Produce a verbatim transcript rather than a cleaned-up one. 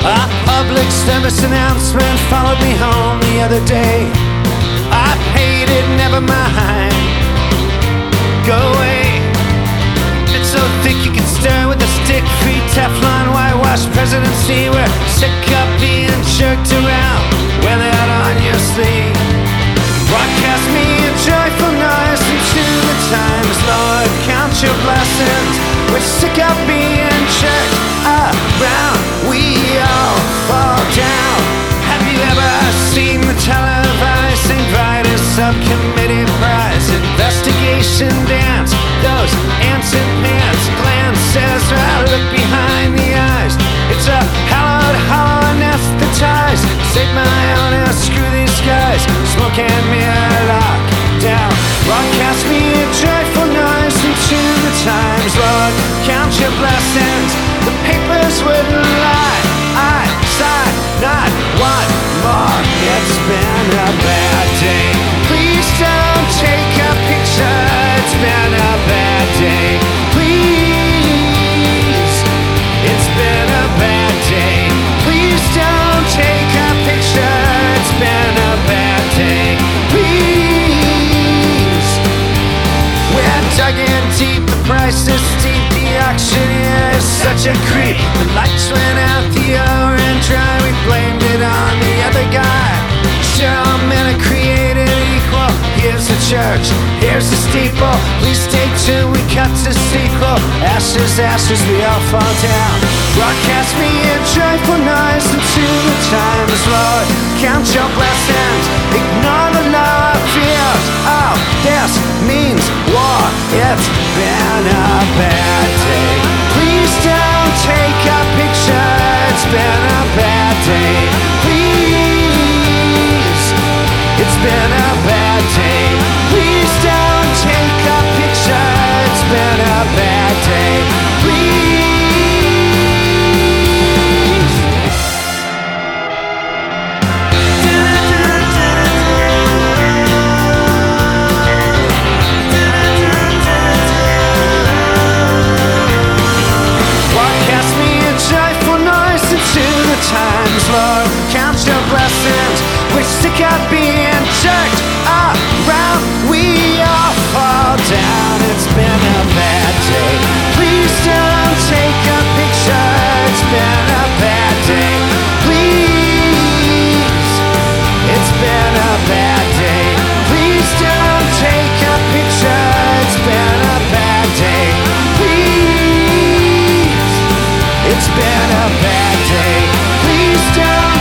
A public service announcement followed me home the other day. I paid it, never mind. Go away. It's so thick you can stir with a stick. Free Teflon, whitewash presidency. We're sick of being jerked around. Wear that on your sleeve. Broadcast me a joyful noise into the times. Lord, count your blessings. We're sick of being jerked around. We all fall down. Have you ever seen the televised Saint Vitus subcommittee prize investigation dance? Those ants and pants glances right look behind the eyes. It's a hallowed hollow anesthetized. Save my honor, screw these guys. Smoke and mirror lock down. Broadcast me a joyful noise into the times. Lord, count your blessings. The papers wouldn't lie. I sigh not one more. It's been a bad day. Please don't take a picture. It's been a bad day. Please. It's been a bad day. Please don't take a picture. It's been a bad day. Please. We're dug in deep. The price is steep. The auctioneer is such a creep. The lights went out, the hour ran dry. We blamed it on the other guy. Sure, all men are created equal. Here's the church, here's the steeple. Please stay tuned, we cut to sequel. Ashes, ashes, we all fall down. Broadcast me a joyful noise into the times. Lord, count your blessings. Ignore the lower fears. Oh, this means war. It's been a bad day. Please don't take a picture. It's been a bad day. Please. It's been a bad day. Please don't take a picture. It's been a bad day. Please. Broadcast me a joyful noise into the times. Lord, count your blessings. We're sick of being jerked around. We all fall down. It's been a bad day. Please don't take a picture. It's been a bad day. Please. It's been a bad day. Please don't take a picture. It's been a bad day. Please. It's been a bad day. Please don't